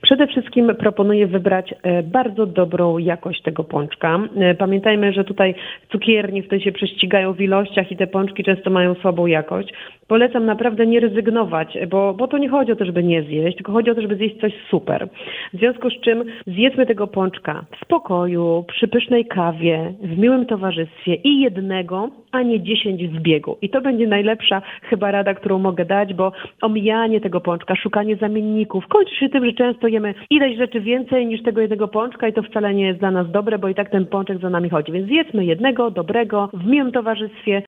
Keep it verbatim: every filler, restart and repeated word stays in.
Przede wszystkim proponuję wybrać bardzo dobrą jakość tego pączka. Pamiętajmy, że tutaj cukierni wtedy się prześcigają w ilościach i te pączki często mają słabą jakość. Polecam naprawdę nie rezygnować, bo, bo to nie chodzi o to, żeby nie zjeść, tylko chodzi o to, żeby zjeść coś super. W związku z czym zjedzmy tego pączka w spokoju, przy pysznej kawie, w miłym towarzystwie i jednego, a nie dziesięć w biegu. I to będzie najlepsza chyba rada, którą mogę dać, bo omijanie tego pączka, szukanie zamienników kończy się tym, że często jemy ileś rzeczy więcej niż tego jednego pączka i to wcale nie jest dla nas dobre, bo i tak ten pączek za nami chodzi. Więc zjedzmy jednego, dobrego, w miłym towarzystwie,